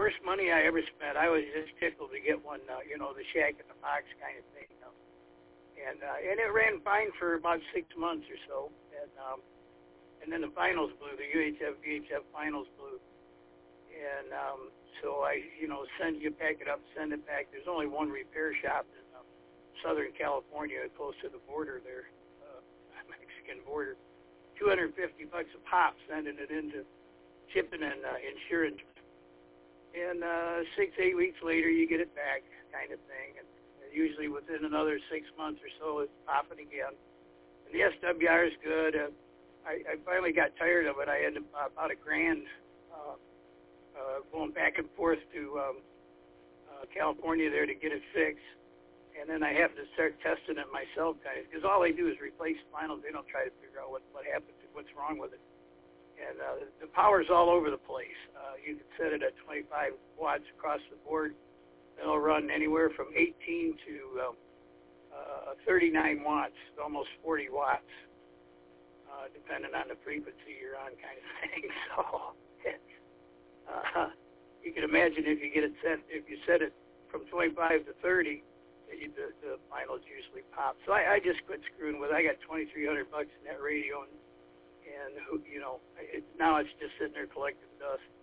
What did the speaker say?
worst money I ever spent. I was just tickled to get one, the Shack in the Box kind of thing. And it ran fine for about 6 months or so. And then the finals blew, the UHF VHF finals blew. And so I, pack it up, send it back. There's only one repair shop in Southern California, close to the border there, Mexican border. $250 a pop, sending it into shipping and insurance. And 6-8 weeks later, you get it back, kind of thing. And usually within another 6 months or so, it's popping again. And the SWR is good. I finally got tired of it. I had about $1,000 going back and forth to California there to get it fixed. And then I have to start testing it myself, guys, because all they do is replace spinals. They don't try to figure out what happened, what's wrong with it. And the power's all over the place. You can set it at 25 watts across the board. It'll run anywhere from 18 to 39 watts, almost 40 watts, depending on the frequency you're on, kind of thing. So you can imagine if you set it from 25 to 30. The finals usually pop. So I just quit screwing with it. I got $2,300 in that radio, and now it's just sitting there collecting dust.